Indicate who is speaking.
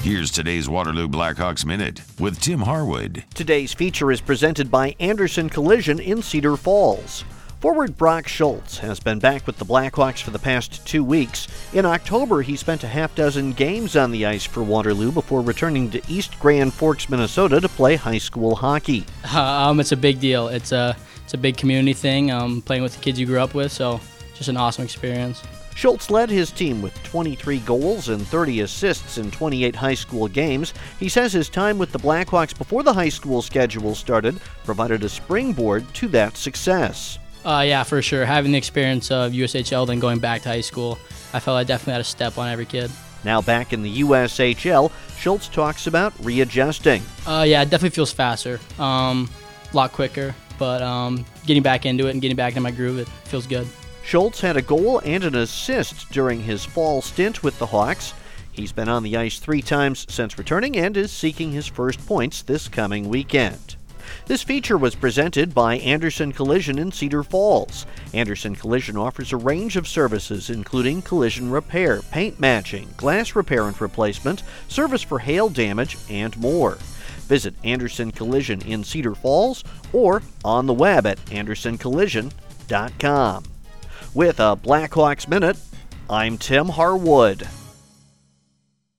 Speaker 1: Here's today's Waterloo Blackhawks Minute with Tim Harwood.
Speaker 2: Today's feature is presented by Anderson Collision in Cedar Falls. Forward Brock Schultz has been back with the Blackhawks for the past 2 weeks. In October, he spent a half-dozen games on the ice for Waterloo before returning to East Grand Forks, Minnesota to play high school hockey.
Speaker 3: It's a big deal. It's a big community thing, playing with the kids you grew up with, so just an awesome experience.
Speaker 2: Schultz led his team with 23 goals and 30 assists in 28 high school games. He says his time with the Blackhawks before the high school schedule started provided a springboard to that success.
Speaker 3: Yeah, for sure. Having the experience of USHL, then going back to high school, I felt I definitely had a step on every kid.
Speaker 2: Now back in the USHL, Schultz talks about readjusting.
Speaker 3: Yeah, it definitely feels faster, a lot quicker, but getting back into it and getting back into my groove, it feels good.
Speaker 2: Schultz had a goal and an assist during his fall stint with the Hawks. He's been on the ice 3 times since returning and is seeking his first points this coming weekend. This feature was presented by Anderson Collision in Cedar Falls. Anderson Collision offers a range of services including collision repair, paint matching, glass repair and replacement, service for hail damage, and more. Visit Anderson Collision in Cedar Falls or on the web at andersoncollision.com. With a Blackhawks Minute, I'm Tim Harwood.